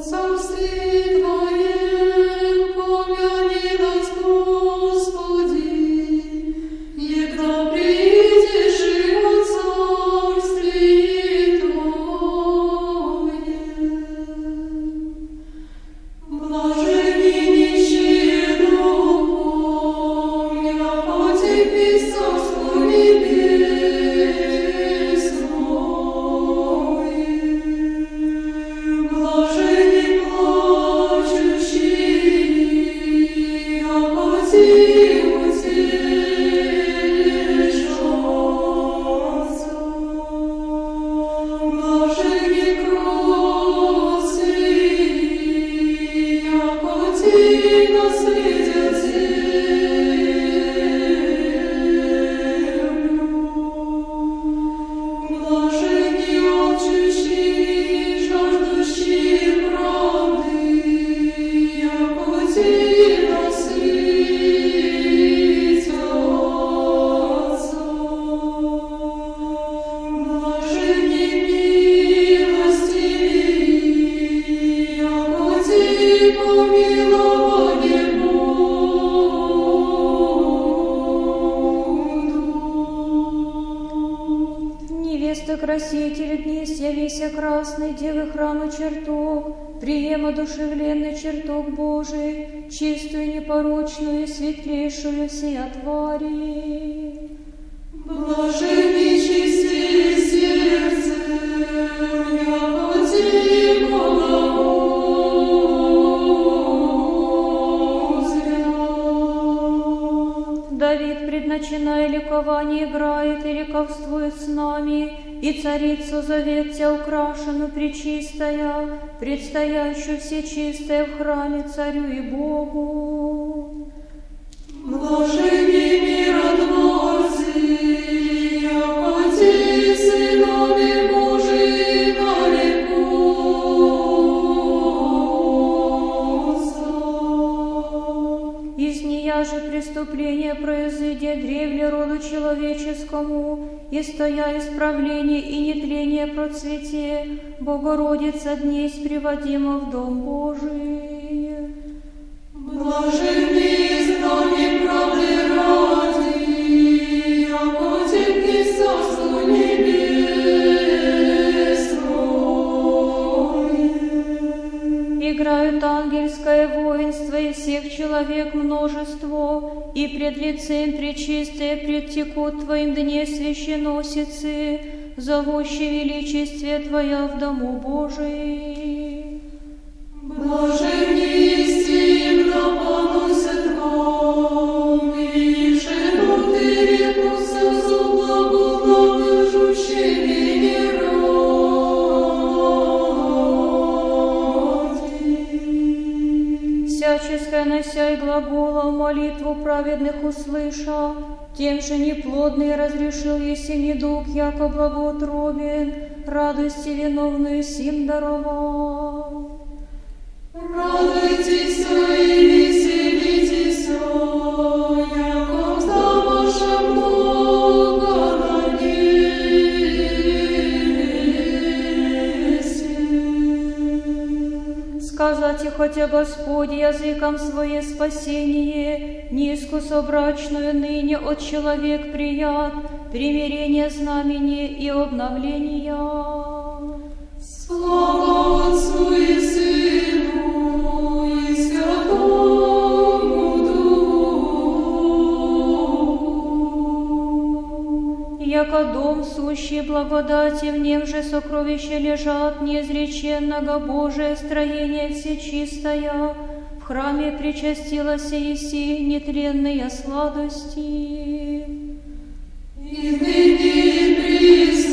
Краситель днесь явися красный, девы храма чертог, прием одушевленный чертог Божий, чистую, непорочную, светлейшую сия твари. Блаженней чистее сердце, яко тебе благоузря. Давид, предначиная ликование, играет и ликовствует с нами, и царицу завет тебя украшену пречистая, предстоящую всечистая в храме царю и Богу. Блаженней миротворцы, яко те сынове Божии нарекутся. Из нея же преступление произойдя древле роду человеческому, и стоя исправление и нетление процвете, Богородица днесь приводима в Дом Божий. Блаженней изгнание правды ради, яко темни царство небесное. Играют ангельское воинство и всех человек множество, и пред лицем пречистое предтекут Твоим дне священносицы, зовущие величестве Твоя в Дому Божий. Блаженней исти, да поносят вам, и живут и рекутся за благонадлежущими ради. Всяческое нося и глагола молитву праведных услыша, тем же неплодный разрешил, если недуг, яко благоутробен, радости виновную сим даровал. Радуйтесь и веселитесь, яко мзда ваша много на небесе. Сказать и хотя Господь языком свое спасение, низку собрачную ныне от человек прият, примирение знамение и обновления. Слава Отцу и Сыну и Святому Духу. Яко дом сущий благодати, в нем же сокровища лежат, неизреченного Божие строение всечистая, в храме причастилась еси нетленные сладости. И ныне и присно